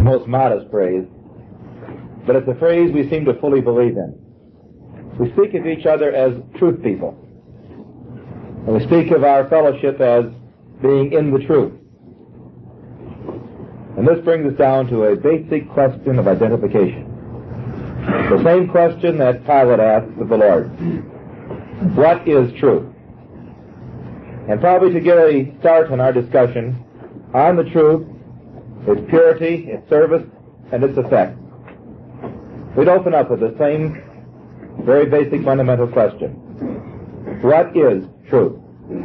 most modest phrase, but it's a phrase we seem to fully believe in. We speak of each other as truth people. And we speak of our fellowship as being in the truth. And this brings us down to a basic question of identification. The same question that Pilate asked of the Lord. What is truth? And probably to get a start in our discussion on the truth, its purity, its service, and its effect, we'd open up with the same very basic fundamental question. What is truth?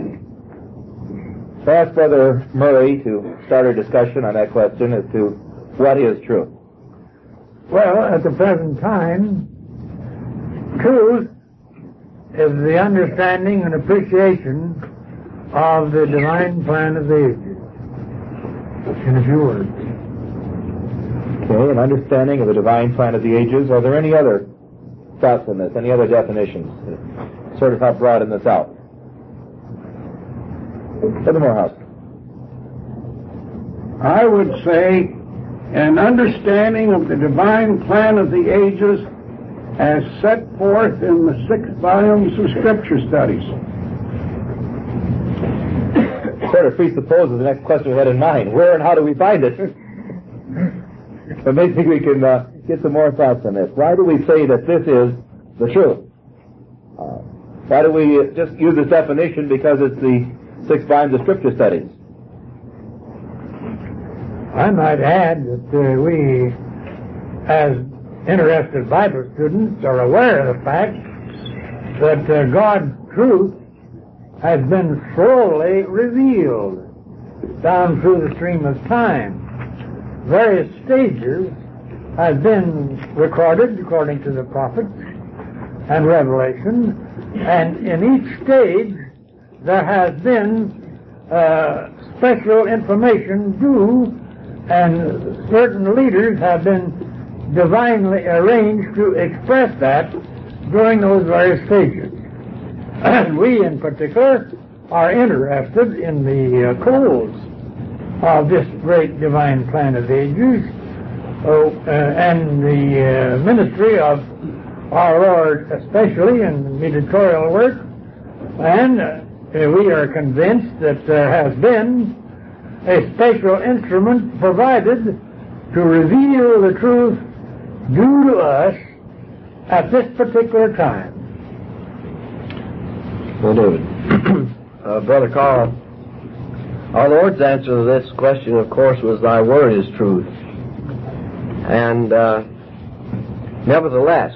So I asked Brother Murray to start our discussion on that question as to what is truth. Well, at the present time, truth is the understanding and appreciation of the divine plan of the ages, in a few words. Okay, an understanding of the divine plan of the ages. Are there any other thoughts on this, any other definitions that sort of help broaden this out? Brother Morehouse. I would say an understanding of the divine plan of the ages as set forth in the 6 volumes of Scripture studies. Sort of presupposes the next question we had in mind. Where and how do we find it? But maybe we can get some more thoughts on this. Why do we say that this is the truth? Why do we just use this definition because it's the 6 volumes of Scripture studies? I might add that we, as interested Bible students, are aware of the fact that God's truth has been slowly revealed down through the stream of time. Various stages have been recorded according to the prophets and Revelation, and in each stage there has been special information due, and certain leaders have been divinely arranged to express that during those various stages. And we, in particular, are interested in the codes of this great divine plan of ages and the ministry of our Lord, especially in the mediatorial work. And we are convinced that there has been a special instrument provided to reveal the truth due to us at this particular time. Well, David. Brother Carl, our Lord's answer to this question, of course, was, "Thy word is truth." And nevertheless,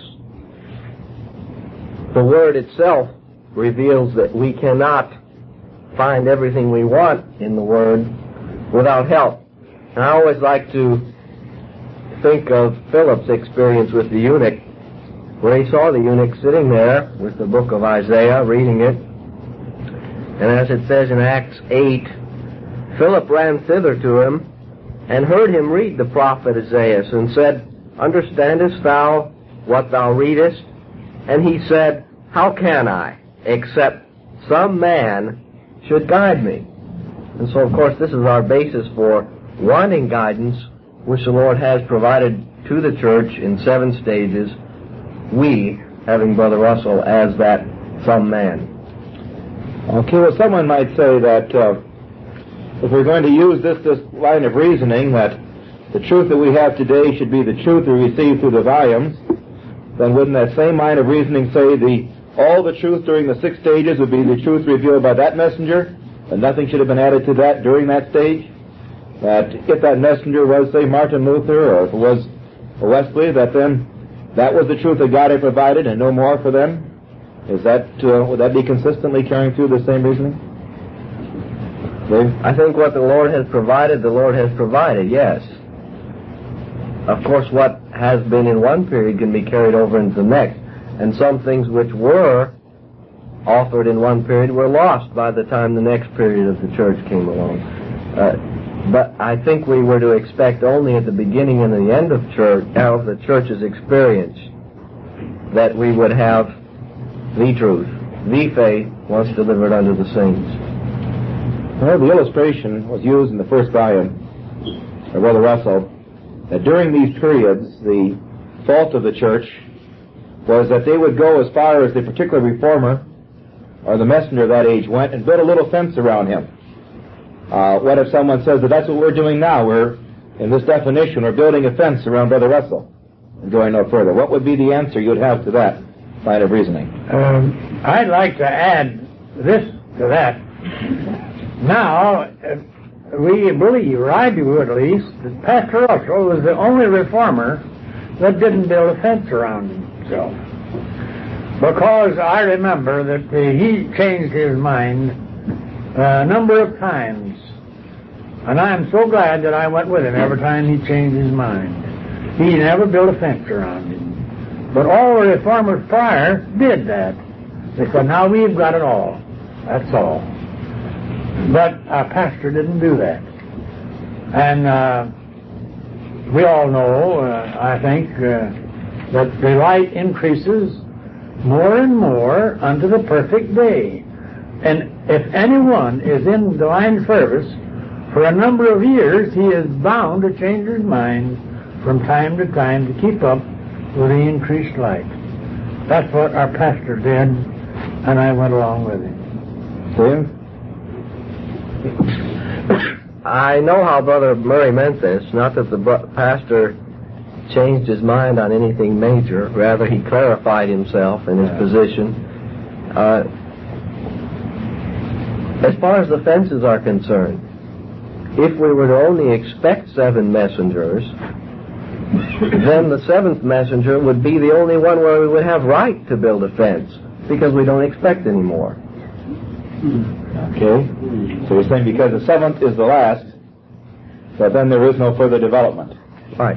the word itself reveals that we cannot find everything we want in the word without help. And I always like to think of Philip's experience with the eunuch, where he saw the eunuch sitting there with the book of Isaiah, reading it. And as it says in Acts 8, Philip ran thither to him and heard him read the prophet Isaiah, and said, "Understandest thou what thou readest?" And he said, "How can I, except some man should guide me?" And so, of course, this is our basis for wanting guidance, which the Lord has provided to the church in 7 stages, we having Brother Russell as that some man. Okay, well, someone might say that if we're going to use this line of reasoning, that the truth that we have today should be the truth we received through the volumes, then wouldn't that same line of reasoning say all the truth during the 6 stages would be the truth revealed by that messenger, and nothing should have been added to that during that stage? That if that messenger was, say, Martin Luther, or if it was Wesley, that then that was the truth that God had provided and no more for them? Is that would that be consistently carrying through the same reasoning? Dave? I think what the Lord has provided, yes. Of course, what has been in one period can be carried over into the next. And some things which were offered in one period were lost by the time the next period of the church came along. But I think we were to expect only at the beginning and the end of the church's experience that we would have the truth, the faith, once delivered unto the saints. Well, the illustration was used in the first volume by Brother Russell that during these periods, the fault of the church was that they would go as far as the particular reformer or the messenger of that age went and build a little fence around him. What if someone says that that's what we're doing now? We're, in this definition, we're building a fence around Brother Russell and going no further. What would be the answer you'd have to that line of reasoning? I'd like to add this to that. Now, we believe, or I do at least, that Pastor Russell was the only reformer that didn't build a fence around himself. Because I remember that he changed his mind a number of times. And I'm so glad that I went with him every time he changed his mind. He never built a fence around him. But all the reformers prior did that. They said, now we've got it all. That's all. But our pastor didn't do that. And we all know, I think, that the light increases more and more unto the perfect day. And if anyone is in divine service for a number of years, he is bound to change his mind from time to time to keep up with the increased light. That's what our pastor did, and I went along with him. Steve? I know how Brother Murray meant this, not that the pastor changed his mind on anything major. Rather, he clarified himself in his position. As far as the fences are concerned, if we were to only expect 7 messengers, then the 7th messenger would be the only one where we would have right to build a fence, because we don't expect any more. Okay. So you're saying because the 7th is the last, that then there is no further development. Right.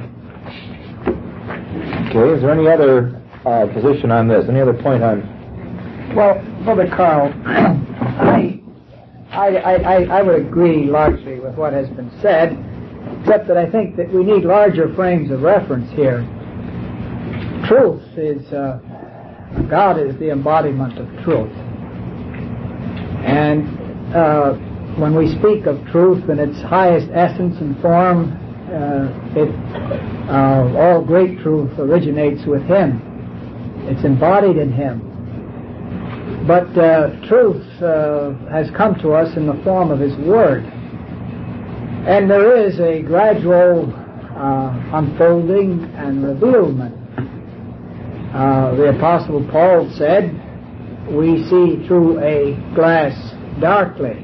Okay. Is there any other position on this? Any other point on? Well, Brother Carl, I would agree largely with what has been said, except that I think that we need larger frames of reference here. Truth is, God is the embodiment of truth. And when we speak of truth in its highest essence and form, all great truth originates with Him. It's embodied in Him. But truth has come to us in the form of His Word. And there is a gradual unfolding and revealment. The Apostle Paul said, we see through a glass darkly,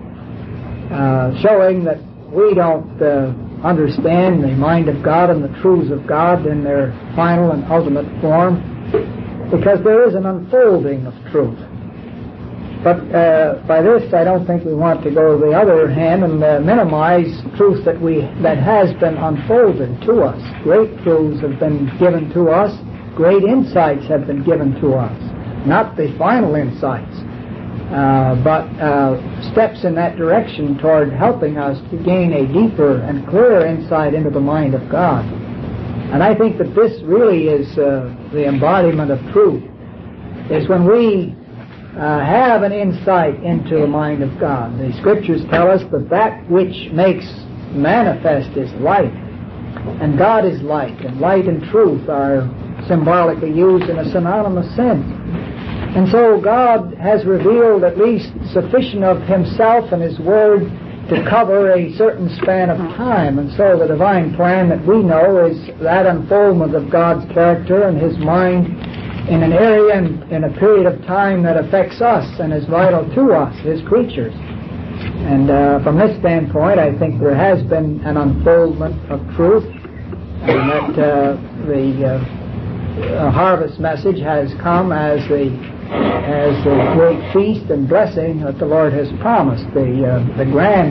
showing that we don't understand the mind of God and the truths of God in their final and ultimate form, because there is an unfolding of truth. But by this, I don't think we want to go to the other hand and minimize truth that has been unfolded to us. Great truths have been given to us. Great insights have been given to us. Not the final insights, but steps in that direction toward helping us to gain a deeper and clearer insight into the mind of God. And I think that this really is the embodiment of truth, is when we have an insight into the mind of God. The Scriptures tell us that which makes manifest is light, and God is light, and light and truth are symbolically used in a synonymous sense. And so God has revealed at least sufficient of Himself and His Word to cover a certain span of time. And so the divine plan that we know is that unfoldment of God's character and His mind in an area and in a period of time that affects us and is vital to us, His creatures. And from this standpoint, I think there has been an unfoldment of truth, and that the harvest message has come as the great feast and blessing that the Lord has promised, the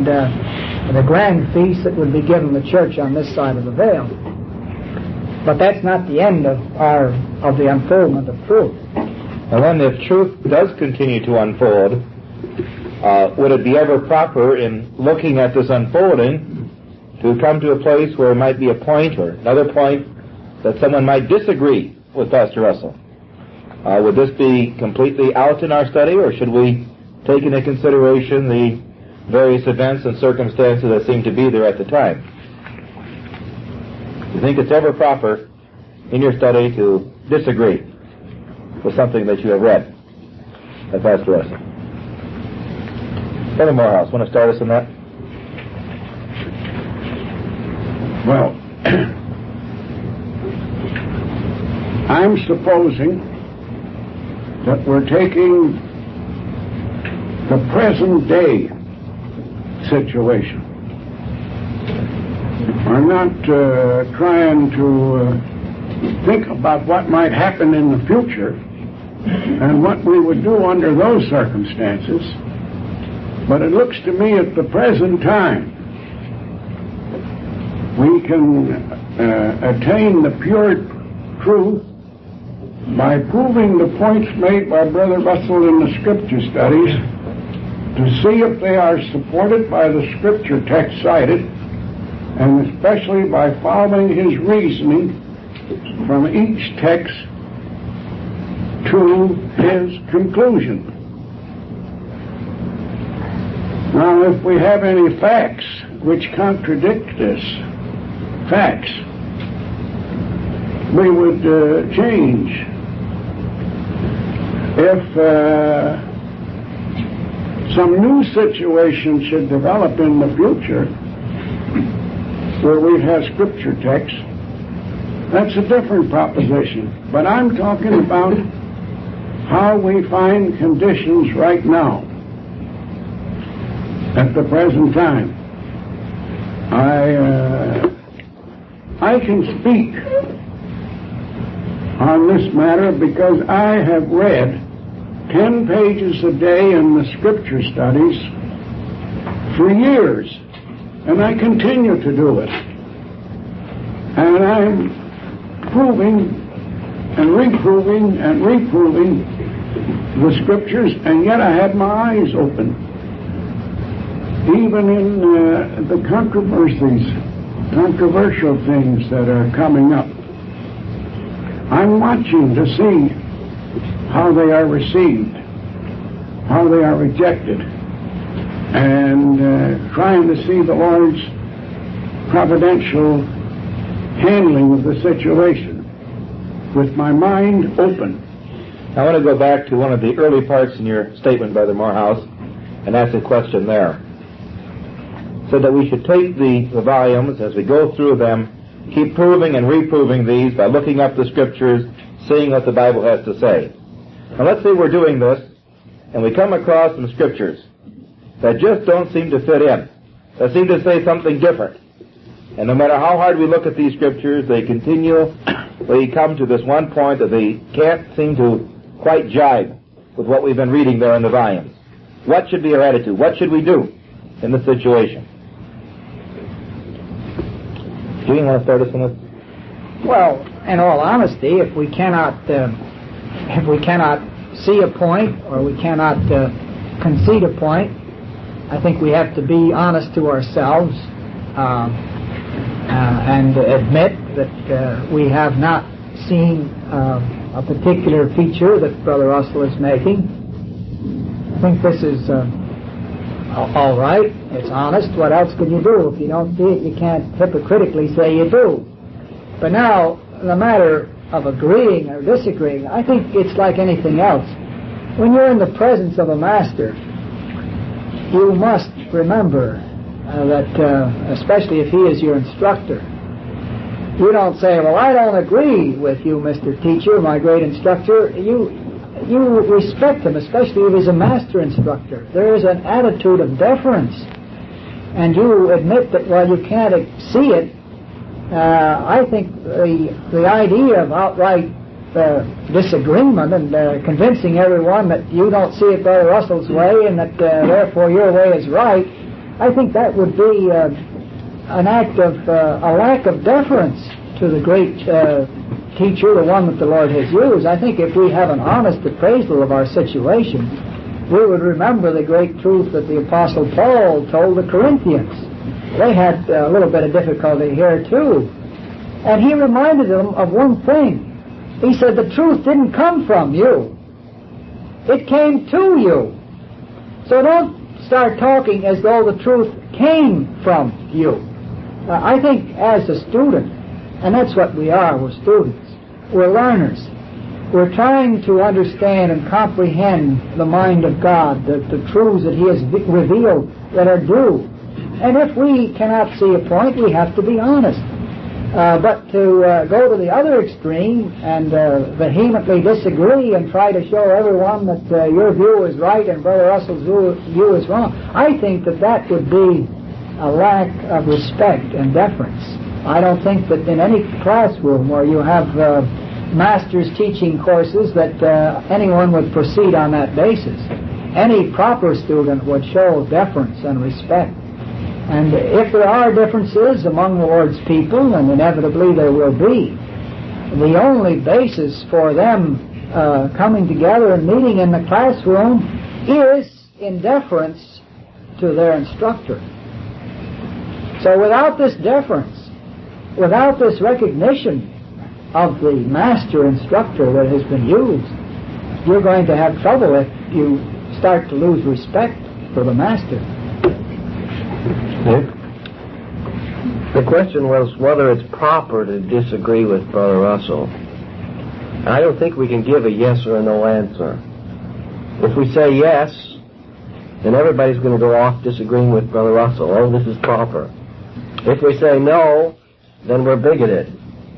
grand feast that would be given the church on this side of the veil. But that's not the end of the unfoldment of truth. And then if truth does continue to unfold, would it be ever proper in looking at this unfolding to come to a place where it might be a point or another point that someone might disagree with Pastor Russell? Would this be completely out in our study, or should we take into consideration the various events and circumstances that seem to be there at the time? you think it's ever proper in your study to disagree with something that you have read by Pastor Russell? Brother Morehouse, want to start us on that? Well, I'm supposing that we're taking the present day situation. We're not trying to think about what might happen in the future and what we would do under those circumstances, but it looks to me at the present time we can attain the pure truth by proving the points made by Brother Russell in the Scripture studies, to see if they are supported by the Scripture text cited, and especially by following his reasoning from each text to his conclusion. Now, if we have any facts which contradict this facts, we would change. If some new situation should develop in the future where we have Scripture text, that's a different proposition. But I'm talking about how we find conditions right now, at the present time. I can speak on this matter because I have read 10 pages a day in the Scripture studies for years, and I continue to do it. And I'm proving and reproving the Scriptures, and yet I had my eyes open. Even in the controversial things that are coming up, I'm watching to see how they are received, how they are rejected, and trying to see the Lord's providential handling of the situation with my mind open. I want to go back to one of the early parts in your statement, Brother Morehouse, and ask a question there. So that we should take the volumes as we go through them, keep proving and reproving these by looking up the Scriptures, seeing what the Bible has to say. Now let's say we're doing this, and we come across some Scriptures that just don't seem to fit in, that seem to say something different. And no matter how hard we look at these Scriptures, they continually come to this one point that they can't seem to quite jibe with what we've been reading there in the volumes. What should be our attitude? What should we do in this situation? Do you want to start us on this? Well, in all honesty, if we cannot see a point, or we cannot concede a point, I think we have to be honest to ourselves and admit that we have not seen a particular feature that Brother Russell is making. I think this is all right. It's honest. What else can you do? If you don't see it, you can't hypocritically say you do. But now, the matter of agreeing or disagreeing, I think it's like anything else. When you're in the presence of a master, you must remember that, especially if he is your instructor, you don't say, well, I don't agree with you, Mr. Teacher, my great instructor. You respect him, especially if he's a master instructor. There is an attitude of deference. And you admit that while you can't see it, I think the idea of outright disagreement and convincing everyone that you don't see it Brother Russell's way and that therefore your way is right, I think that would be an act of a lack of deference to the great teacher, the one that the Lord has used. I think if we have an honest appraisal of our situation, we would remember the great truth that the Apostle Paul told the Corinthians. They had a little bit of difficulty here too. And he reminded them of one thing. He said the truth didn't come from you. It came to you. So don't start talking as though the truth came from you. I think as a student, And that's what we are. We're students. We're learners. We're trying to understand and comprehend the mind of God, the truths that He has revealed that are due. And if we cannot see a point, we have to be honest. But to go to the other extreme and vehemently disagree and try to show everyone that your view is right and Brother Russell's view is wrong, I think that would be a lack of respect and deference. I don't think that in any classroom where you have masters teaching courses that anyone would proceed on that basis. Any proper student would show deference and respect. And if there are differences among the Lord's people, and inevitably there will be, the only basis for them coming together and meeting in the classroom is in deference to their instructor. So without this deference, without this recognition of the master instructor that has been used, you're going to have trouble if you start to lose respect for the master. The question was whether it's proper to disagree with Brother Russell. I don't think we can give a yes or a no answer. If we say yes, then everybody's going to go off disagreeing with Brother Russell. Oh, this is proper. If we say no, then we're bigoted.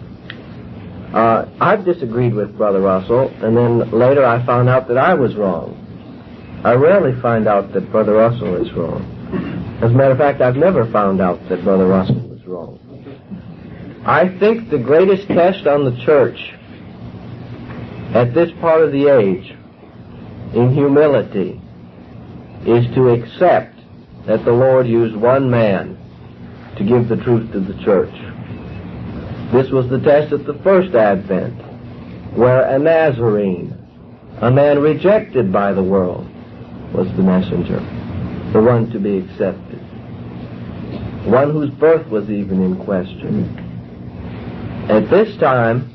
I've disagreed with Brother Russell, and then later I found out that I was wrong. I rarely find out that Brother Russell is wrong. As a matter of fact, I've never found out that Brother Russell was wrong. I think the greatest test on the church at this part of the age, in humility, is to accept that the Lord used one man to give the truth to the church. This was the test at the first Advent, where a Nazarene, a man rejected by the world, was the messenger, the one to be accepted, one whose birth was even in question. At this time,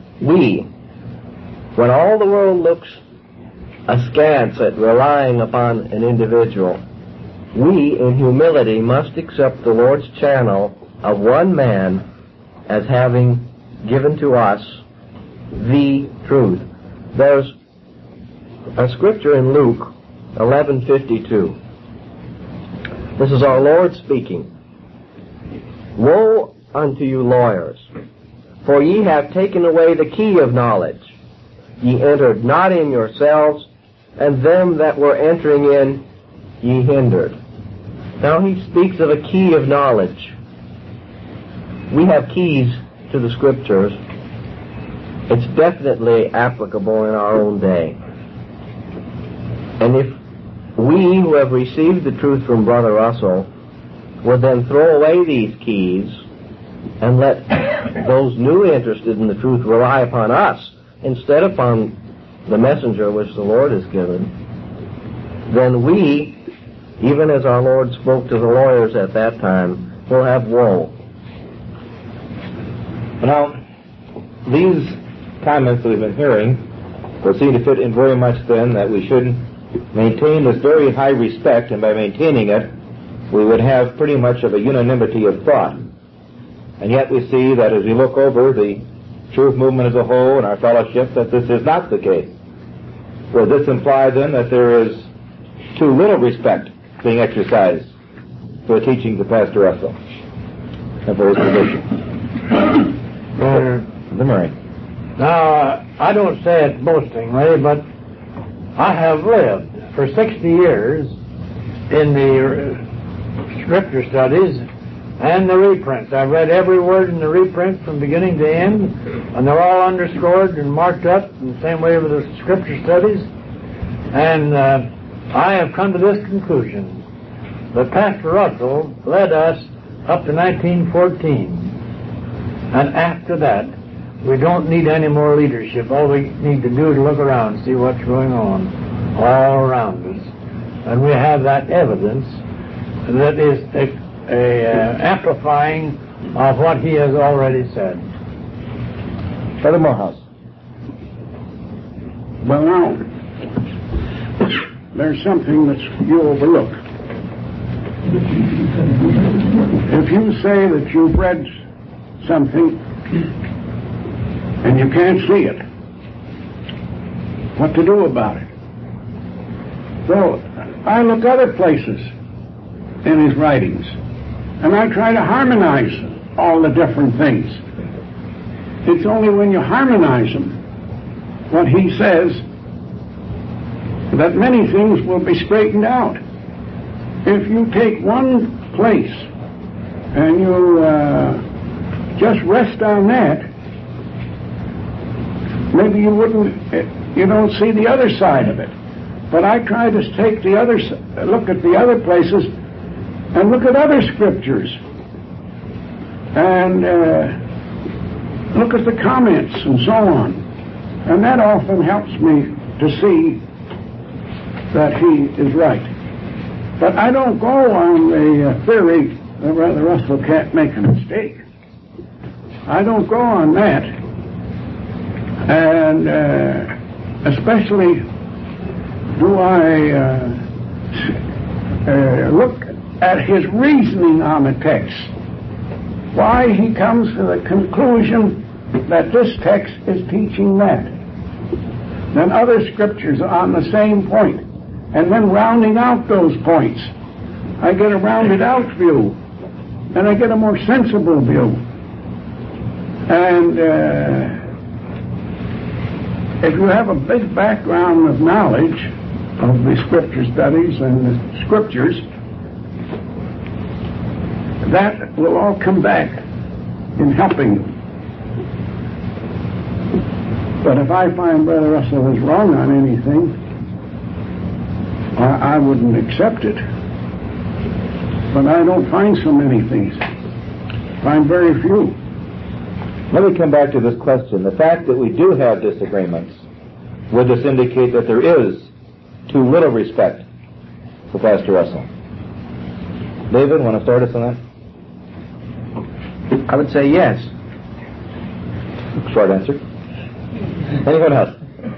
when all the world looks askance at relying upon an individual, we, in humility, must accept the Lord's channel of one man as having given to us the truth. There's a scripture in Luke 11:52. This is our Lord speaking. Woe unto you lawyers, for ye have taken away the key of knowledge. Ye entered not in yourselves, and them that were entering in ye hindered. Now he speaks of a key of knowledge. We have keys to the Scriptures. It's definitely applicable in our own day. And if we who have received the truth from Brother Russell would then throw away these keys and let those new interested in the truth rely upon us instead upon the messenger which the Lord has given, then we, even as our Lord spoke to the lawyers at that time, will have woe. Now, these comments that we've been hearing will seem to fit in very much then that we should maintain this very high respect, and by maintaining it, we would have pretty much of a unanimity of thought. And yet we see that as we look over the truth movement as a whole and our fellowship, that this is not the case. Would this imply then that there is too little respect being exercised for the teachings of Pastor Russell and for his position? The Murray. Now, I don't say it boastingly, but I have lived for 60 years in the Scripture studies and the reprints. I've read every word in the reprint from beginning to end, and they're all underscored and marked up in the same way with the Scripture studies. And I have come to this conclusion, that Pastor Russell led us up to 1914. And after that, we don't need any more leadership. All we need to do is look around and see what's going on all around us. And we have that evidence that is amplifying of what he has already said. Brother Morehouse. Well, now, there's something that you overlook. If you say that you've read something and you can't see it. What to do about it? So I look other places in his writings, and I try to harmonize all the different things. It's only when you harmonize them, what he says, that many things will be straightened out. If you take one place and you just rest on that, maybe you don't see the other side of it. But I try to take look at the other places and look at other scriptures and look at the comments and so on. And that often helps me to see that he is right. But I don't go on the theory that Brother Russell can't make a mistake. I don't go on that. And especially do I look at his reasoning on the text. Why he comes to the conclusion that this text is teaching that. Then other scriptures on the same point. And then rounding out those points, I get a rounded out view, and I get a more sensible view. And if you have a big background of knowledge of the scripture studies and the scriptures, that will all come back in helping you. But if I find Brother Russell is wrong on anything, I wouldn't accept it. But I don't find so many things. I find very few. Let me come back to this question. The fact that we do have disagreements, would this indicate that there is too little respect for Pastor Russell? David, want to start us on that? I would say yes. Short answer. Anyone else?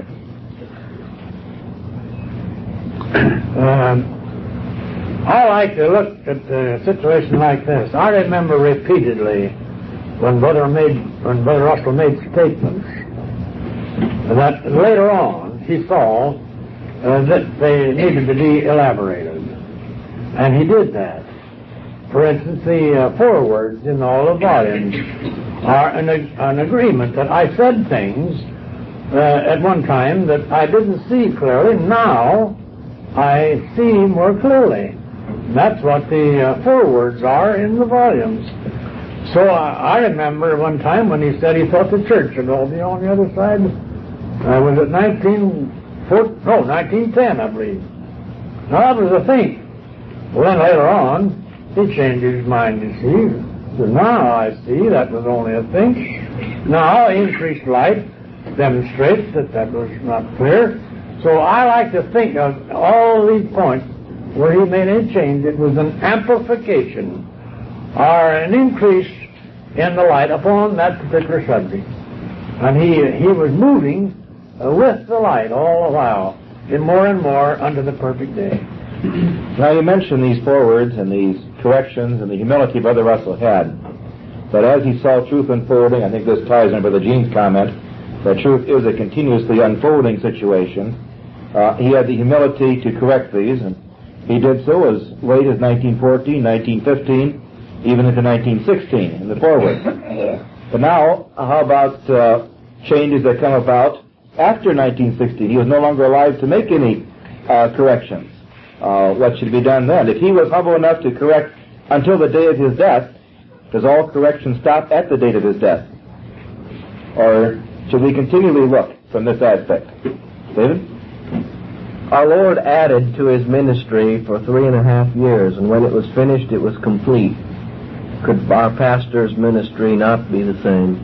I like to look at a situation like this. I remember repeatedly when Brother Russell made statements that later on he saw that they needed to be elaborated. And he did that. For instance, the forewords in all the volumes are an agreement that I said things at one time that I didn't see clearly. Now I see more clearly. That's what the forewords are in the volumes. So I remember one time when he said he thought the church would all be on the other side. Was it 1910, I believe. Now that was a thing. Well, then later on, he changed his mind, you see. So now I see that was only a thing. Now increased light demonstrates that was not clear. So I like to think of all these points where he made a change. It was an amplification or an increase in the light upon that particular subject. And he was moving with the light all the while, in more and more unto the perfect day. Now you mentioned these forewords and these corrections and the humility Brother Russell had. But as he saw truth unfolding, I think this ties in Brother Gene's comment, that truth is a continuously unfolding situation. He had the humility to correct these, and he did so as late as 1914, 1915, even into 1916 in the foreword. But now, how about changes that come about after 1916? He was no longer alive to make any corrections. What should be done then? If he was humble enough to correct until the day of his death, does all correction stop at the date of his death? Or should we continually look from this aspect? David? Our Lord added to his ministry for 3.5 years, and when it was finished, it was complete. Could our pastor's ministry not be the same?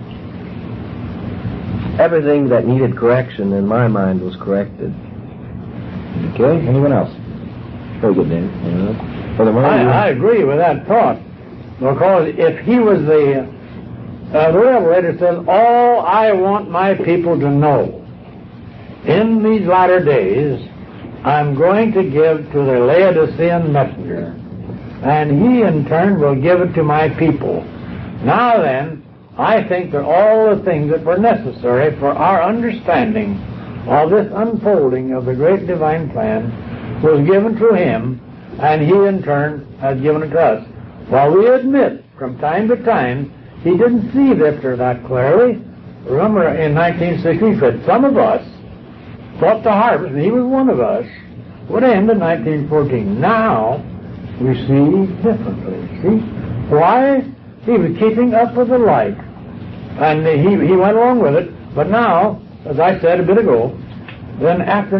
Everything that needed correction, in my mind, was corrected. Okay, anyone else? Very good, David. I agree with that thought, because if he was the Revelator says, all I want my people to know in these latter days, I'm going to give to the Laodicean messenger, and he in turn will give it to my people. Now then, I think that all the things that were necessary for our understanding of this unfolding of the great divine plan was given to him, and he in turn has given it to us. While we admit from time to time he didn't see Victor that clearly. Remember in 1960 he said some of us thought the harvest, and he was one of us, would end in 1914. Now we see differently. See? Why? He was keeping up with the light. And he went along with it. But now, as I said a bit ago, then after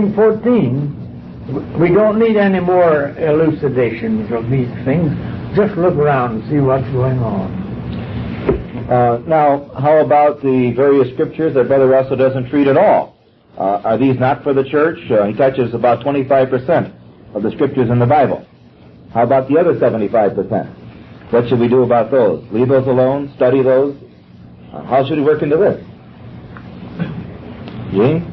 1914, we don't need any more elucidations of these things. Just look around and see what's going on. Now, how about the various scriptures that Brother Russell doesn't treat at all? Are these not for the church? He touches about 25% of the scriptures in the Bible. How about the other 75%? What should we do about those? Leave those alone? Study those? How should we work into this? Gene?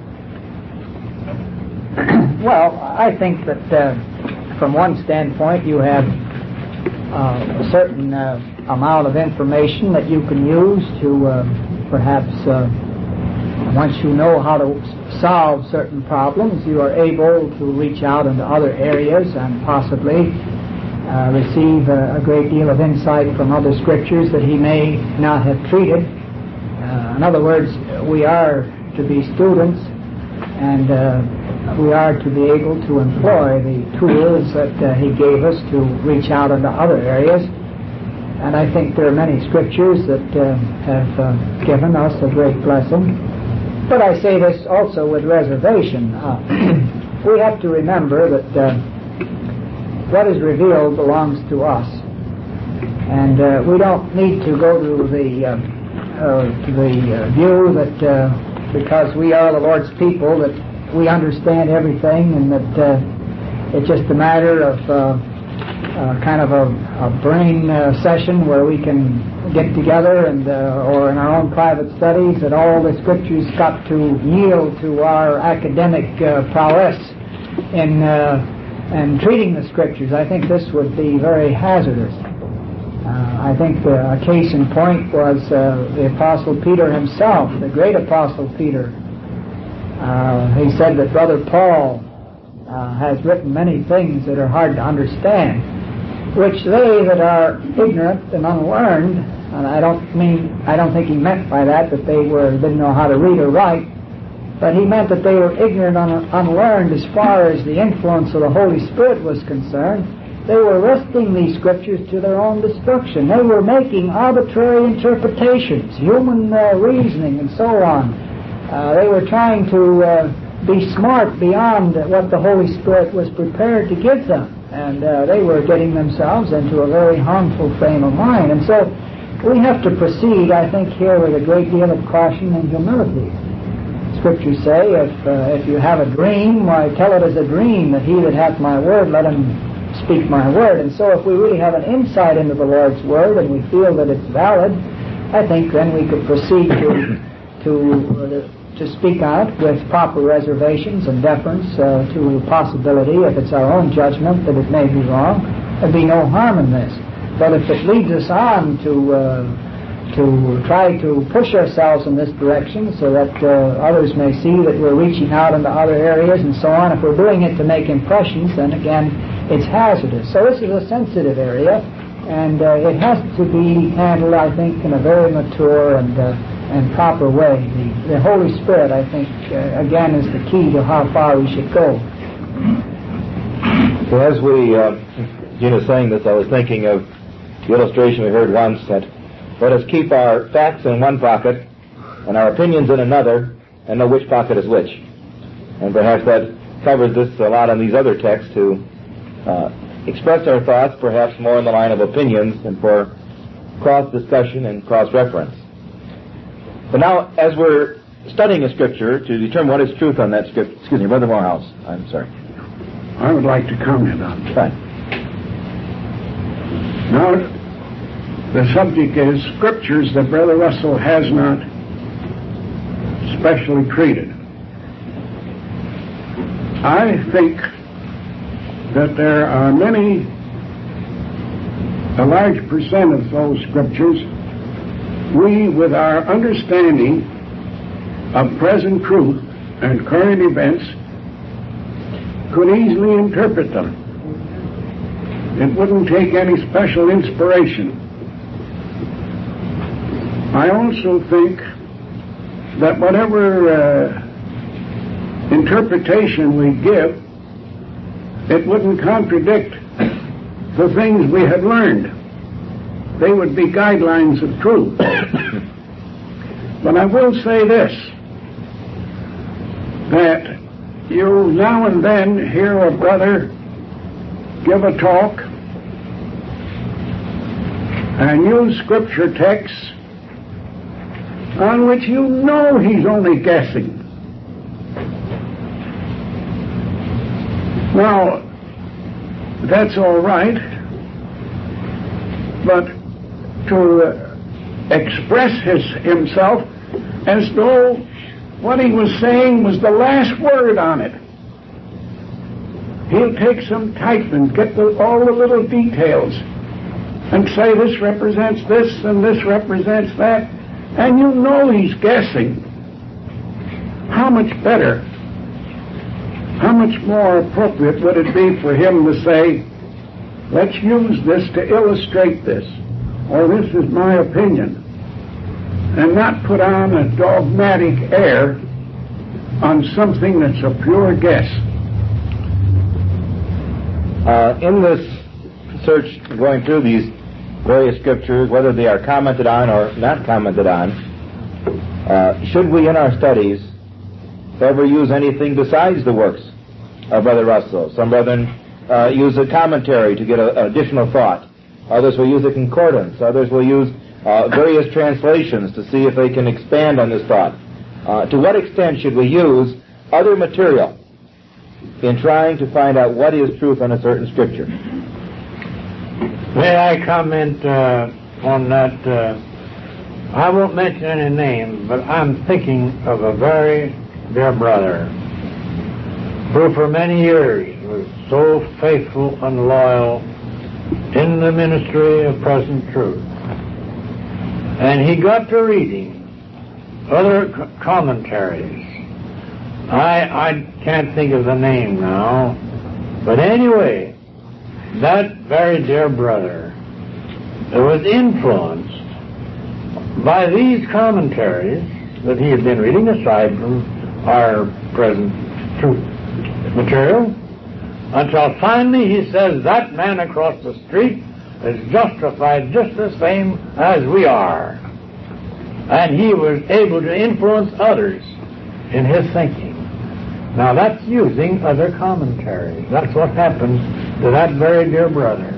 Well, I think that from one standpoint you have a certain amount of information that you can use to perhaps, once you know how to solve certain problems, you are able to reach out into other areas and possibly receive a great deal of insight from other scriptures that he may not have treated. In other words, we are to be students, and we are to be able to employ the tools that he gave us to reach out into other areas. And I think there are many scriptures that have given us a great blessing. But I say this also with reservation. We have to remember that what is revealed belongs to us, and we don't need to go to the view that because we are the Lord's people that we understand everything, and that it's just a matter of kind of a brain session where we can get together and or in our own private studies, that all the scriptures got to yield to our academic prowess in treating the scriptures. I think this would be very hazardous. I think a case in point was the Apostle Peter himself, the great Apostle Peter. He said that Brother Paul has written many things that are hard to understand, which they that are ignorant and unlearned, and I don't think he meant by that they didn't know how to read or write, but he meant that they were ignorant and unlearned as far as the influence of the Holy Spirit was concerned. They were wresting these scriptures to their own destruction. They were making arbitrary interpretations, human reasoning, and so on. They were trying to be smart beyond what the Holy Spirit was prepared to give them. And they were getting themselves into a very harmful frame of mind. And so we have to proceed, I think, here with a great deal of caution and humility. Scriptures say, if you have a dream, why tell it as a dream, that he that hath my word, let him speak my word. And so if we really have an insight into the Lord's word and we feel that it's valid, I think then we could proceed to speak out with proper reservations and deference to the possibility, if it's our own judgment, that it may be wrong. There'd be no harm in this. But if it leads us on to try to push ourselves in this direction so that others may see that we're reaching out into other areas and so on, if we're doing it to make impressions, then again it's hazardous. So this is a sensitive area, and it has to be handled, I think, in a very mature and proper way. The Holy Spirit, I think, again, is the key to how far we should go. So as Gina saying this, I was thinking of the illustration we heard once that let us keep our facts in one pocket and our opinions in another and know which pocket is which. And perhaps that covers this a lot on these other texts to express our thoughts perhaps more in the line of opinions and for cross-discussion and cross-reference. But now, as we're studying a scripture to determine what is truth on that scripture, excuse me, Brother Morehouse, I'm sorry. I would like to comment on that. Fine. Now, the subject is scriptures that Brother Russell has not specially treated. I think that there are a large percent of those scriptures we, with our understanding of present truth and current events, could easily interpret them. It wouldn't take any special inspiration. I also think that whatever interpretation we give, it wouldn't contradict the things we had learned. They would be guidelines of truth. But I will say this, that you now and then hear a brother give a talk and use scripture texts on which you know he's only guessing. Now, that's all right, but to express himself as though what he was saying was the last word on it. He'll take some type and get all the little details and say this represents this and this represents that, and you know he's guessing. How much better, how much more appropriate would it be for him to say, let's use this to illustrate this, or this is my opinion, and not put on a dogmatic air on something that's a pure guess. In this search, going through these various scriptures, whether they are commented on or not commented on, should we in our studies ever use anything besides the works of Brother Russell? Some brethren use a commentary to get an additional thought. Others will use a concordance. Others will use various translations to see if they can expand on this thought. To what extent should we use other material in trying to find out what is truth on a certain scripture? May I comment on that? I won't mention any names, but I'm thinking of a very dear brother who for many years was so faithful and loyal in the ministry of present truth. And he got to reading other commentaries. I can't think of the name now, but anyway, that very dear brother was influenced by these commentaries that he had been reading, aside from our present truth material, until finally he says that man across the street is justified just the same as we are. And he was able to influence others in his thinking. Now that's using other commentaries. That's what happens to that very dear brother.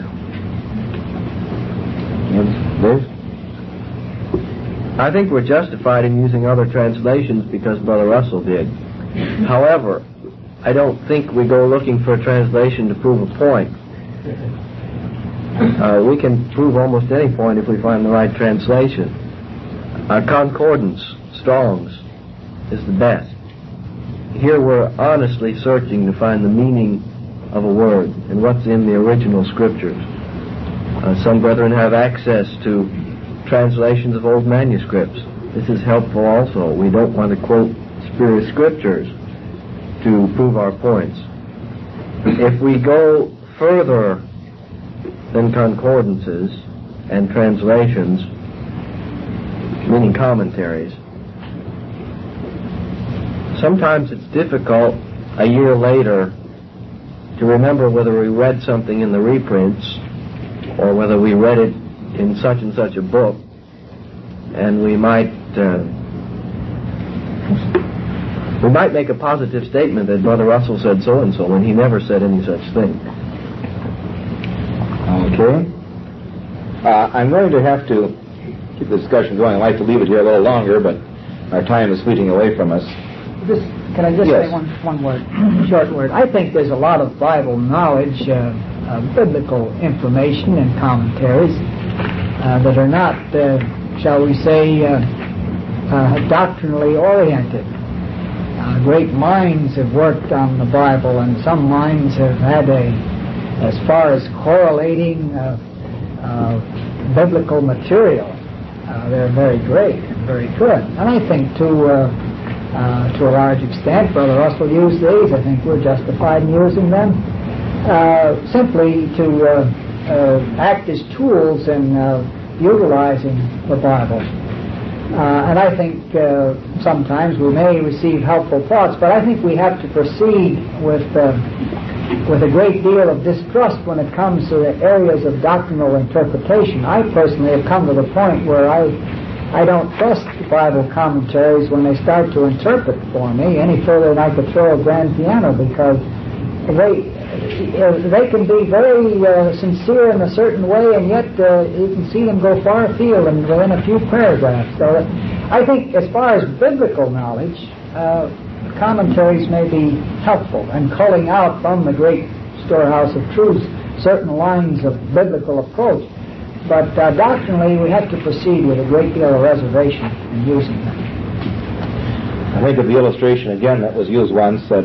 I think we're justified in using other translations because Brother Russell did. However, I don't think we go looking for a translation to prove a point. We can prove almost any point if we find the right translation. Concordance, Strong's, is the best. Here we're honestly searching to find the meaning of a word and what's in the original scriptures. Some brethren have access to translations of old manuscripts. This is helpful also. We don't want to quote spurious scriptures to prove our points. If we go further than concordances and translations, meaning commentaries, sometimes it's difficult a year later to remember whether we read something in the reprints or whether we read it in such and such a book, and we might make a positive statement that Brother Russell said so and so when he never said any such thing. Okay. I'm going to have to keep the discussion going. I'd like to leave it here a little longer, but our time is fleeting away from us. Can I just Yes. say one word, short word? I think there's a lot of Bible knowledge, biblical information and commentaries that are not, shall we say, doctrinally oriented. Great minds have worked on the Bible, and some minds have had as far as correlating biblical material, They're very great and very good. And I think to a large extent, Brother Russell used these. I think we're justified in using them simply to act as tools in utilizing the Bible. And I think sometimes we may receive helpful thoughts, but I think we have to proceed with a great deal of distrust when it comes to the areas of doctrinal interpretation. I personally have come to the point where I don't trust Bible commentaries when they start to interpret for me any further than I could throw a grand piano, because they can be very sincere in a certain way, and yet you can see them go far afield and within a few paragraphs. So I think as far as biblical knowledge, commentaries may be helpful in culling out from the great storehouse of truth certain lines of biblical approach. But doctrinally, we have to proceed with a great deal of reservation in using them. I think of the illustration again that was used once, that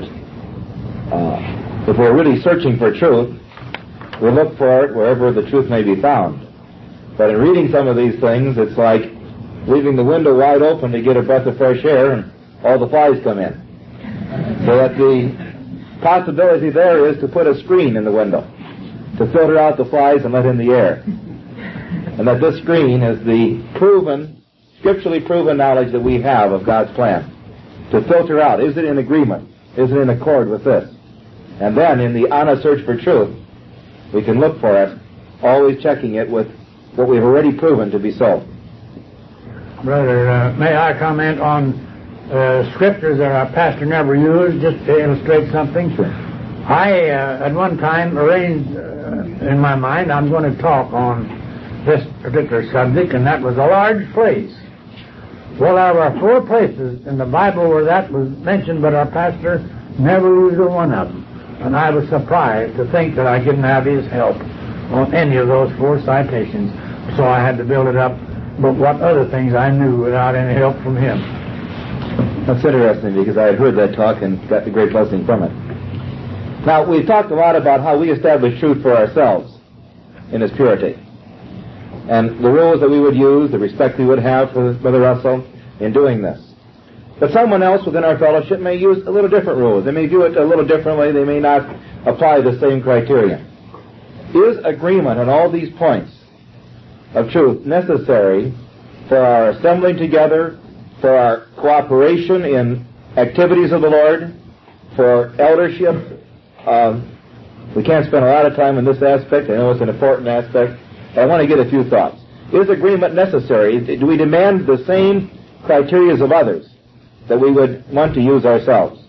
if we're really searching for truth, we look for it wherever the truth may be found. But in reading some of these things, it's like leaving the window wide open to get a breath of fresh air and all the flies come in. So that the possibility there is to put a screen in the window to filter out the flies and let in the air. And that this screen is the scripturally proven knowledge that we have of God's plan. To filter out, is it in agreement? Is it in accord with this? And then in the honest search for truth, we can look for it, always checking it with what we've already proven to be so. Brother, may I comment on scriptures that our pastor never used, just to illustrate something? Sure. I, at one time, arranged in my mind I'm going to talk on this particular subject, and that was a large place. Well, there were 4 places in the Bible where that was mentioned, but our pastor never used one of them. And I was surprised to think that I didn't have his help on any of those 4 citations. So I had to build it up, but what other things I knew without any help from him. That's interesting, because I had heard that talk and got a great blessing from it. Now, we've talked a lot about how we establish truth for ourselves in its purity, and the rules that we would use, the respect we would have for Brother Russell in doing this. But someone else within our fellowship may use a little different rules. They may view it a little differently. They may not apply the same criteria. Is agreement on all these points of truth necessary for our assembling together, for our cooperation in activities of the Lord, for eldership? We can't spend a lot of time on this aspect. I know it's an important aspect. But I want to get a few thoughts. Is agreement necessary? Do we demand the same criteria of others that we would want to use ourselves?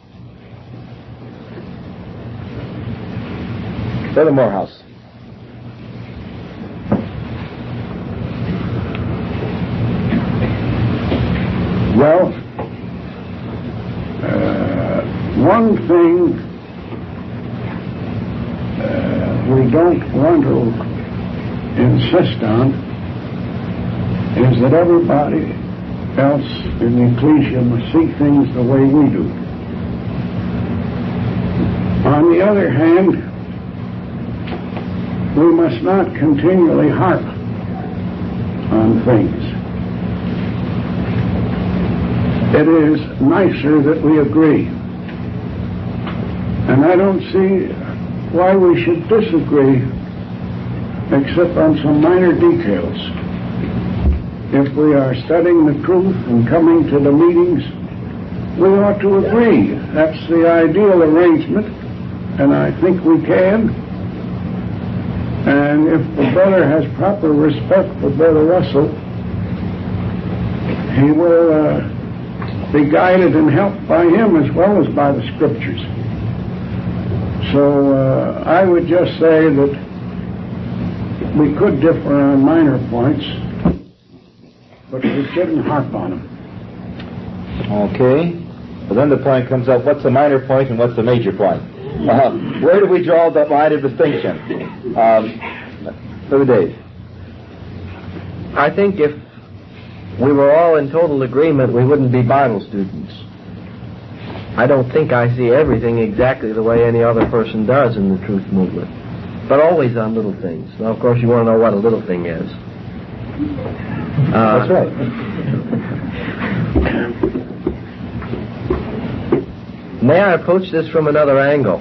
Brother Morehouse. Well, one thing we don't want to insist on is that everybody else in the ecclesia must see things the way we do. On the other hand, we must not continually harp on things. It is nicer that we agree. And I don't see why we should disagree except on some minor details. If we are studying the truth and coming to the meetings, we ought to agree. That's the ideal arrangement, and I think we can. And if the brother has proper respect for Brother Russell, he will be guided and helped by him as well as by the Scriptures. So I would just say that we could differ on minor points, but we shouldn't harp on them. Okay. Well, then the point comes up, what's the minor point and what's the major point? Where do we draw that line of distinction? Brother Dave. I think if we were all in total agreement, we wouldn't be Bible students. I don't think I see everything exactly the way any other person does in the truth movement, but always on little things. Now, of course, you want to know what a little thing is. That's right. May I approach this from another angle?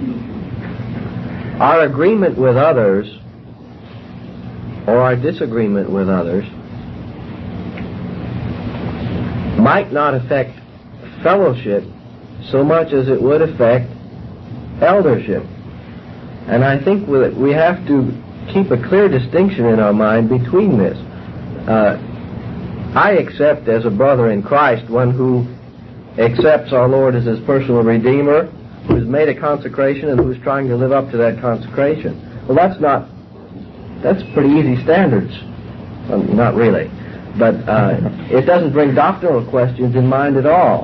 Our agreement with others, or our disagreement with others, might not affect fellowship so much as it would affect eldership. And I think we have to keep a clear distinction in our mind between this. I accept as a brother in Christ one who accepts our Lord as his personal Redeemer, who's made a consecration and who's trying to live up to that consecration. Well, that's pretty easy standards. Well, not really. But it doesn't bring doctrinal questions in mind at all.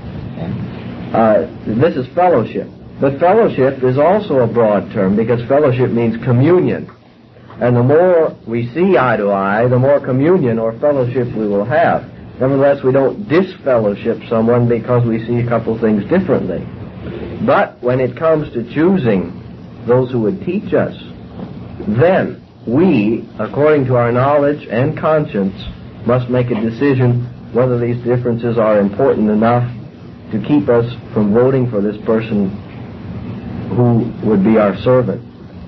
This is fellowship. But fellowship is also a broad term because fellowship means communion. And the more we see eye to eye, the more communion or fellowship we will have. Nevertheless, we don't disfellowship someone because we see a couple things differently. But when it comes to choosing those who would teach us, then we, according to our knowledge and conscience, must make a decision whether these differences are important enough to keep us from voting for this person who would be our servant.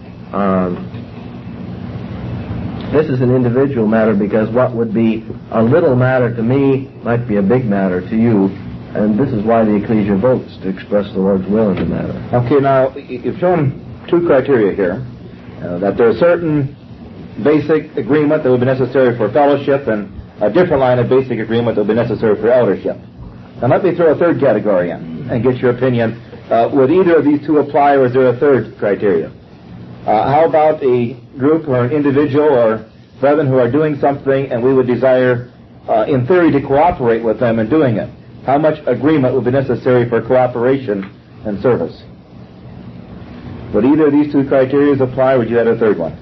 This is an individual matter because what would be a little matter to me might be a big matter to you, and this is why the ecclesia votes, to express the Lord's will in the matter. Okay, now, you've shown two criteria here, that there's certain basic agreement that would be necessary for fellowship and a different line of basic agreement that would be necessary for eldership. Now let me throw a third category in and get your opinion. Would either of these two apply, or is there a third criteria? How about a group or an individual or brethren who are doing something and we would desire, in theory, to cooperate with them in doing it? How much agreement would be necessary for cooperation and service? Would either of these two criteria apply, or would you add a third one?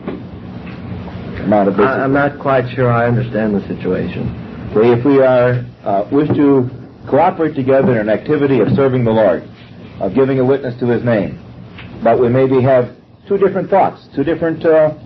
I'm not quite sure I understand the situation. Okay, if we wish to cooperate together in an activity of serving the Lord, of giving a witness to His name, but we maybe have two different thoughts, two different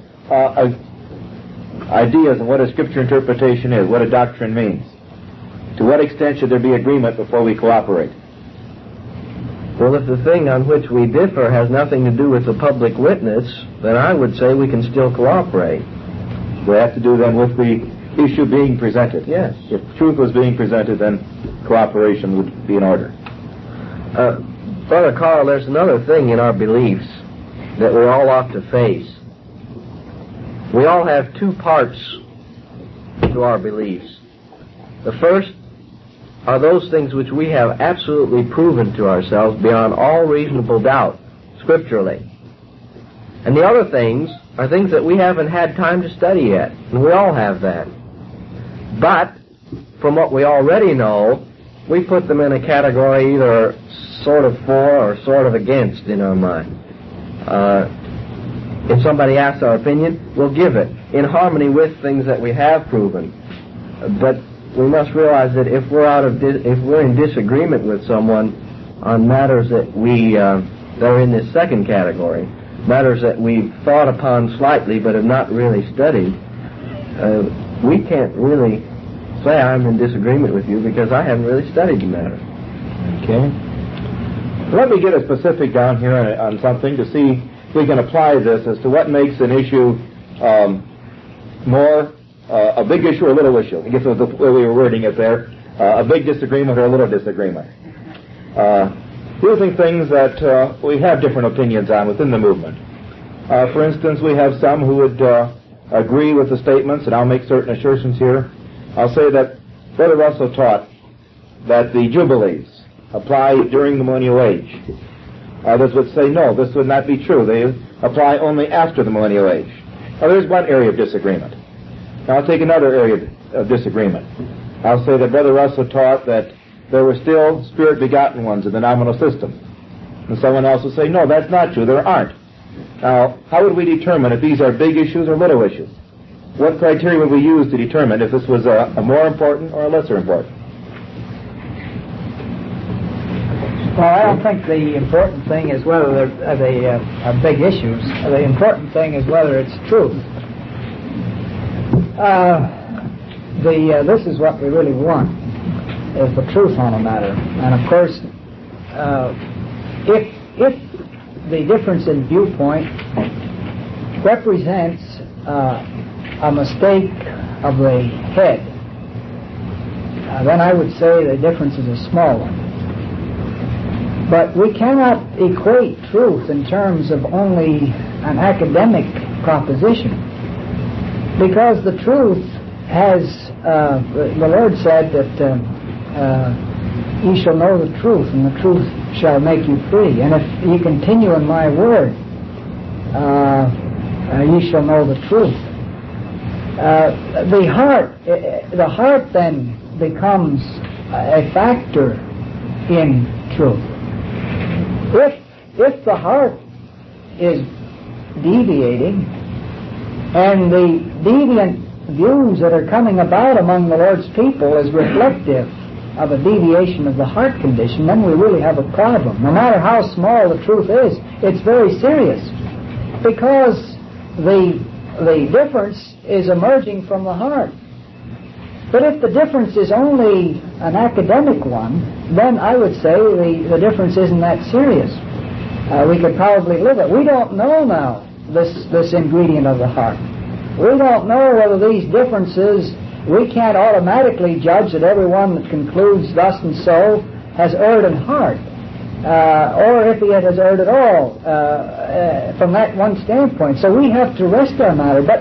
ideas on what a Scripture interpretation is, what a doctrine means. To what extent should there be agreement before we cooperate? Well, if the thing on which we differ has nothing to do with the public witness, then I would say we can still cooperate. We have to do then with the issue being presented. Yes. If truth was being presented, then cooperation would be in order. Brother Carl, there's another thing in our beliefs that we all ought to face. We all have two parts to our beliefs. The first are those things which we have absolutely proven to ourselves beyond all reasonable doubt, scripturally. And the other things are things that we haven't had time to study yet, and we all have that. But, from what we already know, we put them in a category either sort of for or sort of against in our mind. If somebody asks our opinion, we'll give it in harmony with things that we have proven. But we must realize that if we're in disagreement with someone on matters that that are in this second category, matters that we've thought upon slightly but have not really studied, we can't really say I'm in disagreement with you because I haven't really studied the matter. Okay. Let me get a specific down here on something to see if we can apply this as to what makes an issue more a big issue or a little issue. I guess it was the way we were wording it there. A big disagreement or a little disagreement. Using things that we have different opinions on within the movement. For instance, we have some who would agree with the statements, and I'll make certain assertions here. I'll say that Brother Russell taught that the Jubilees apply during the millennial age. Others would say, no, this would not be true. They apply only after the millennial age. Now, there's one area of disagreement. Now, I'll take another area of disagreement. I'll say that Brother Russell taught that there were still spirit-begotten ones in the nominal system. And someone else will say, no, that's not true. There aren't. Now, how would we determine if these are big issues or little issues? What criteria would we use to determine if this was a more important or a lesser important? Well, I don't think the important thing is whether they are big issues. The important thing is whether it's truth. This is what we really want, is the truth on a matter. And of course, if the difference in viewpoint represents a mistake of the head, then I would say the difference is a small one. But we cannot equate truth in terms of only an academic proposition, because the truth has, the Lord said that ye shall know the truth, and the truth shall make you free. And if ye continue in my word, ye shall know the truth. The heart then becomes a factor in truth. If the heart is deviating, and the deviant views that are coming about among the Lord's people is reflective of a deviation of the heart condition, then we really have a problem. No matter how small the truth is, it's very serious, because the difference is emerging from the heart. But if the difference is only an academic one, then I would say the difference isn't that serious. We could probably live it. We don't know now this ingredient of the heart. We don't know whether these differences, we can't automatically judge that everyone that concludes thus and so has erred in heart, or if he has erred at all from that one standpoint. So we have to rest our matter. But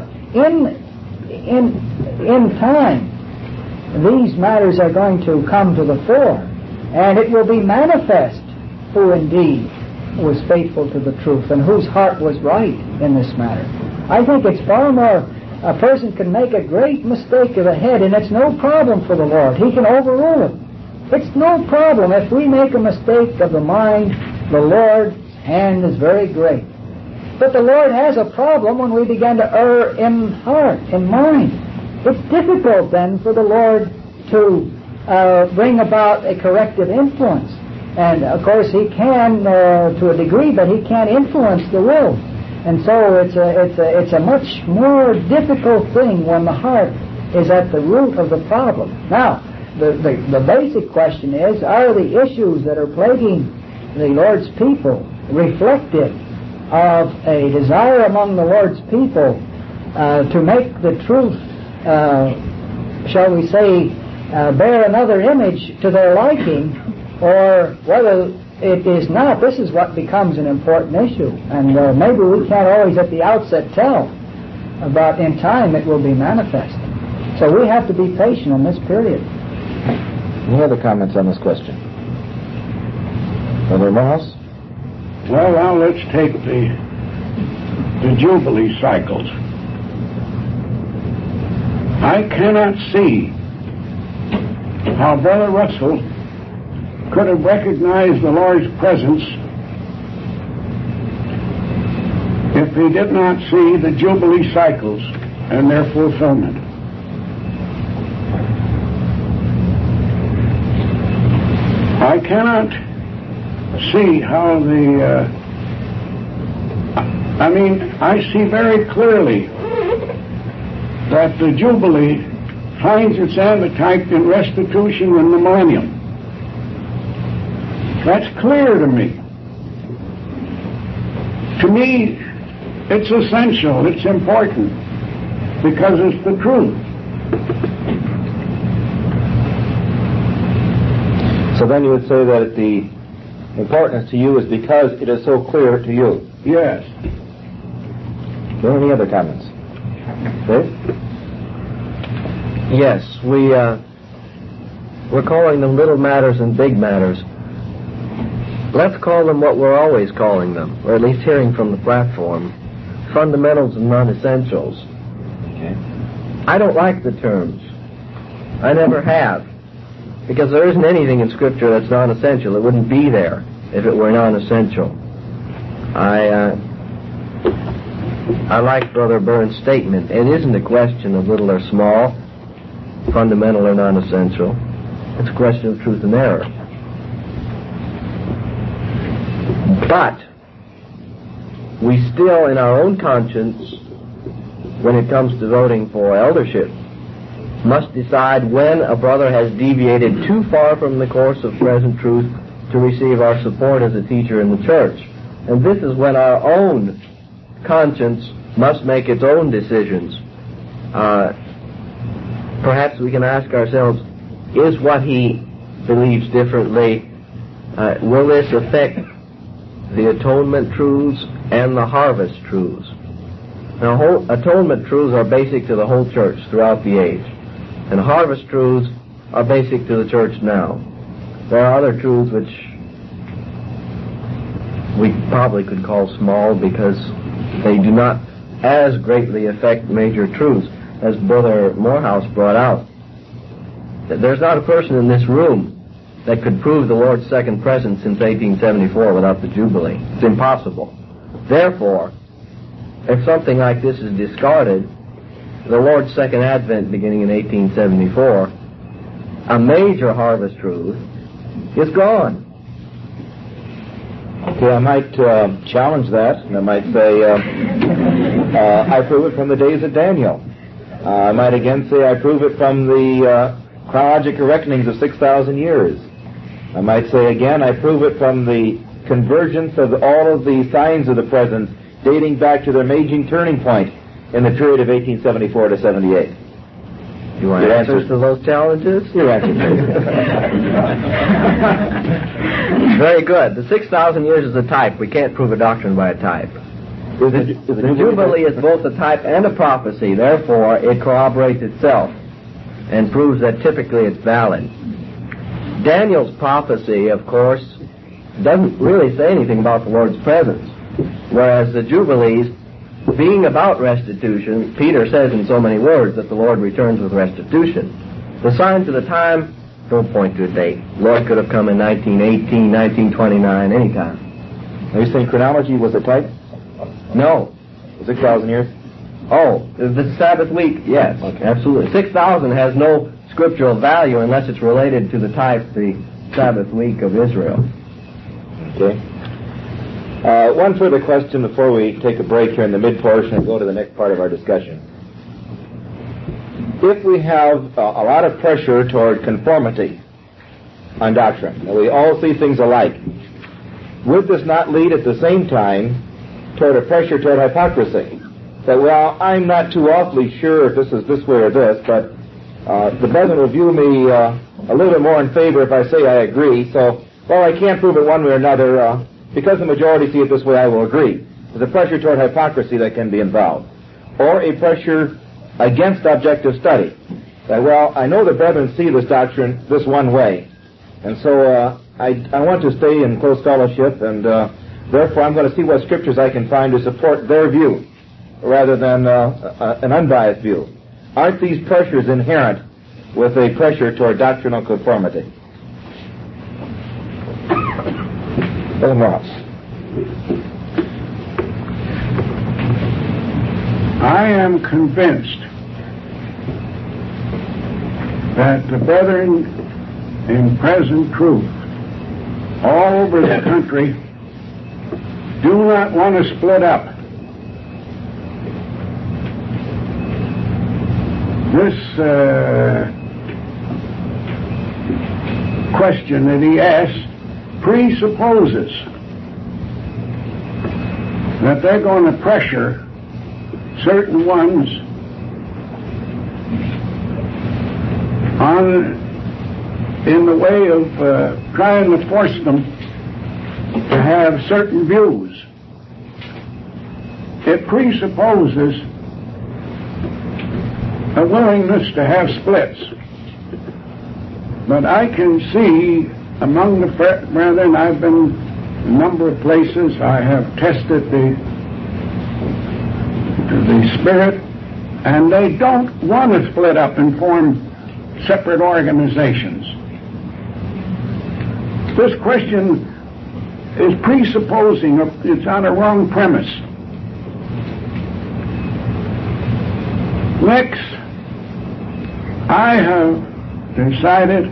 in time, these matters are going to come to the fore, and it will be manifest who indeed was faithful to the truth and whose heart was right in this matter. I think it's far more, a person can make a great mistake of the head, and it's no problem for the Lord. He can overrule it. It's no problem. If we make a mistake of the mind, the Lord's hand is very great. But the Lord has a problem when we begin to err in heart, in mind. It's difficult then for the Lord to bring about a corrective influence. And of course He can to a degree, but He can't influence the will. And so it's a much more difficult thing when the heart is at the root of the problem. Now, the basic question is, are the issues that are plaguing the Lord's people reflective of a desire among the Lord's people to make the truth, shall we say, bear another image to their liking, or whether it is not? This is what becomes an important issue. And maybe we can't always at the outset tell, but in time it will be manifest. So we have to be patient in this period. Any other comments on this question? Brother Morehouse? Well, now let's take the Jubilee cycles. I cannot see how Brother Russell could have recognized the Lord's presence if he did not see the Jubilee cycles and their fulfillment. I cannot see how I see very clearly that the Jubilee finds its antitype in restitution and the millennium. That's clear to me. To me, it's essential, it's important, because it's the truth. So then you would say that the importance to you is because it is so clear to you. Yes. Are there any other comments? Dave? Yes, we're calling them little matters and big matters. Let's call them what we're always calling them, or at least hearing from the platform, fundamentals and non-essentials. Okay. I don't like the terms. I never have. Because there isn't anything in Scripture that's non-essential. It wouldn't be there if it were non-essential. I like Brother Burns' statement. It isn't a question of little or small, fundamental or non-essential. It's a question of truth and error. But we still, in our own conscience, when it comes to voting for eldership, must decide when a brother has deviated too far from the course of present truth to receive our support as a teacher in the church. And this is when our own conscience must make its own decisions. Perhaps we can ask ourselves, is what he believes differently, will this affect the atonement truths and the harvest truths? Now, atonement truths are basic to the whole church throughout the age, and harvest truths are basic to the church now. There are other truths which we probably could call small because they do not as greatly affect major truths, as Brother Morehouse brought out. There's not a person in this room that could prove the Lord's second presence since 1874 without the Jubilee. It's impossible. Therefore, if something like this is discarded, the Lord's second advent beginning in 1874, a major harvest truth, is gone. Okay, I might challenge that, and I might say I prove it from the days of Daniel. I might again say I prove it from the chronological reckonings of 6,000 years. I might say again I prove it from the convergence of all of the signs of the presence dating back to their major turning point in the period of 1874 to 78. You want answers to those challenges? Your answer, please. Very good. The 6,000 years is a type. We can't prove a doctrine by a type. The Jubilee is both a type and a prophecy. Therefore, it corroborates itself and proves that typically it's valid. Daniel's prophecy, of course, doesn't really say anything about the Lord's presence, whereas the Jubilees, being about restitution, Peter says in so many words that the Lord returns with restitution. The signs of the time don't point to a date. The Lord could have come in 1918, 1929, anytime. Are you saying chronology was a type? No. 6,000 years? Oh, the Sabbath week, yes, okay. Absolutely. 6,000 has no scriptural value unless it's related to the type, the Sabbath week of Israel. Okay. One further question before we take a break here in the mid-portion and go to the next part of our discussion. If we have a lot of pressure toward conformity on doctrine, and we all see things alike, would this not lead at the same time toward a pressure toward hypocrisy? That, well, I'm not too awfully sure if this is this way or this, but the brethren will view me a little bit more in favor if I say I agree, so, well, I can't prove it one way or another. Because the majority see it this way, I will agree. There's a pressure toward hypocrisy that can be involved. Or a pressure against objective study. That, well, I know the brethren see this doctrine this one way, and so I want to stay in close fellowship, and therefore I'm going to see what scriptures I can find to support their view, rather than an unbiased view. Aren't these pressures inherent with a pressure toward doctrinal conformity? Brother Moss. I am convinced that the brethren in present truth all over the country do not want to split up. This question that he asked presupposes that they're going to pressure certain ones in the way of trying to force them to have certain views. It presupposes a willingness to have splits. But I can see among the brethren, I've been a number of places, I have tested the Spirit, and they don't want to split up and form separate organizations. This question is presupposing it's on a wrong premise. Next, I have decided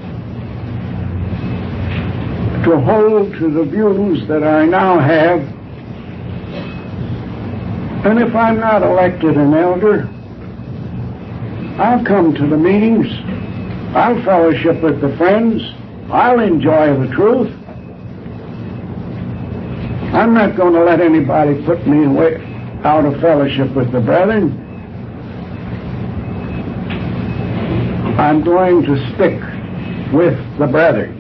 to hold to the views that I now have And if I'm not elected an elder, I'll come to the meetings. I'll fellowship with the friends. I'll enjoy the truth. I'm not going to let anybody put me out of fellowship with the brethren. I'm going to stick with the brethren.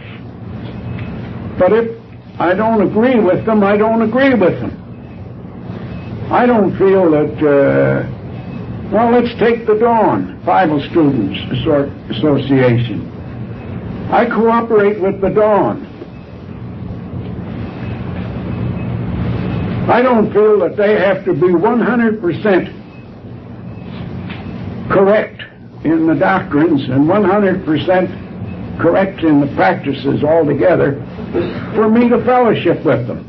But if I don't agree with them, I don't agree with them. I don't feel that, well, let's take the Dawn Bible Students Association. I cooperate with the Dawn. I don't feel that they have to be 100% correct in the doctrines and 100% correct in the practices altogether for me to fellowship with them.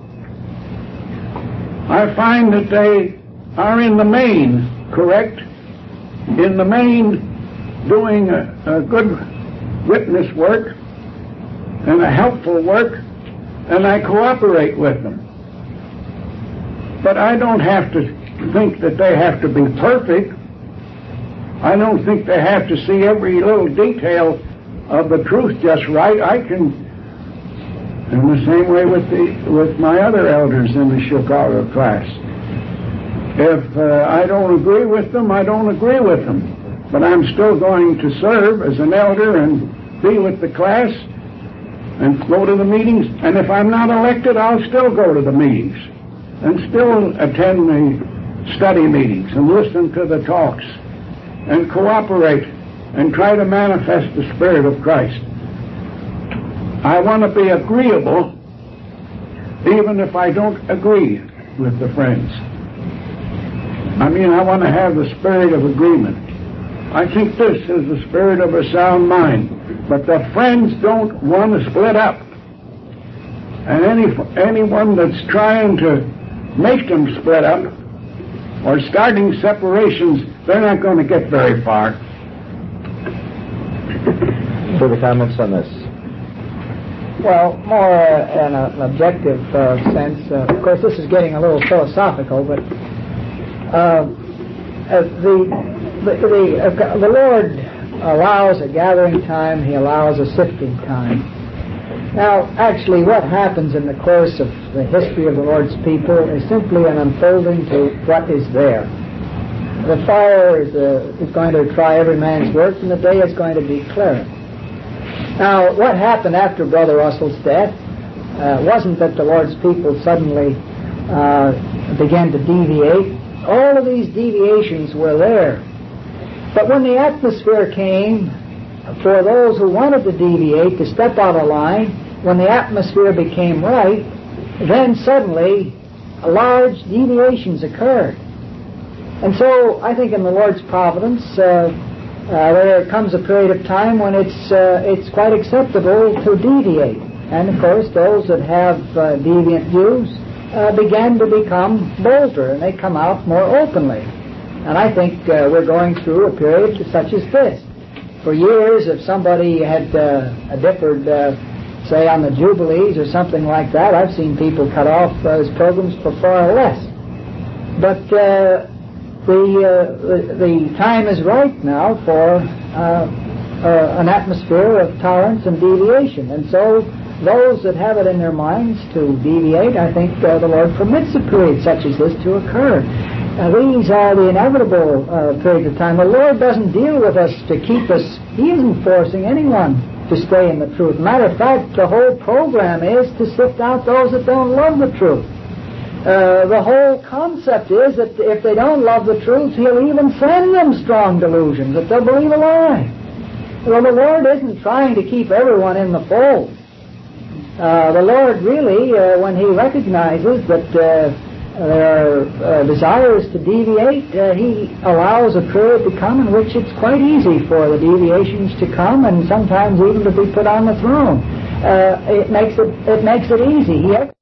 I find that they are in the main correct, in the main doing a good witness work and a helpful work, and I cooperate with them. But I don't have to think that they have to be perfect. I don't think they have to see every little detail of the truth just right. I can, in the same way with my other elders in the Chicago class. If I don't agree with them, I don't agree with them. But I'm still going to serve as an elder and be with the class and go to the meetings. And if I'm not elected, I'll still go to the meetings and still attend the study meetings and listen to the talks and cooperate and try to manifest the Spirit of Christ. I want to be agreeable even if I don't agree with the friends. I mean, I want to have the spirit of agreement. I think this is the spirit of a sound mind. But the friends don't want to split up. And anyone that's trying to make them split up or starting separations, they're not going to get very far. Further comments on this? Well, more in an objective sense. Of course, this is getting a little philosophical, but the Lord allows a gathering time. He allows a sifting time. Now, actually, what happens in the course of the history of the Lord's people is simply an unfolding to what is there. The fire is going to try every man's work, and the day is going to declare it. Now, what happened after Brother Russell's death wasn't that the Lord's people suddenly began to deviate. All of these deviations were there. But when the atmosphere came for those who wanted to deviate, to step out of line, when the atmosphere became right, then suddenly large deviations occurred. And so I think in the Lord's providence, there comes a period of time when it's quite acceptable to deviate. And of course, those that have deviant views began to become bolder, and they come out more openly. And I think we're going through a period such as this. For years, if somebody had differed, say, on the Jubilees or something like that, I've seen people cut off those programs for far less. But the time is right now for an atmosphere of tolerance and deviation. And so those that have it in their minds to deviate, I think the Lord permits a period such as this to occur. These are the inevitable periods of time. The Lord doesn't deal with us to keep us. He isn't forcing anyone to stay in the truth. Matter of fact, the whole program is to sift out those that don't love the truth. The whole concept is that if they don't love the truth, He'll even send them strong delusions, that they'll believe a lie. Well, the Lord isn't trying to keep everyone in the fold. The Lord really, when He recognizes that there are desires to deviate, He allows a period to come in which it's quite easy for the deviations to come, and sometimes even to be put on the throne. It makes it easy.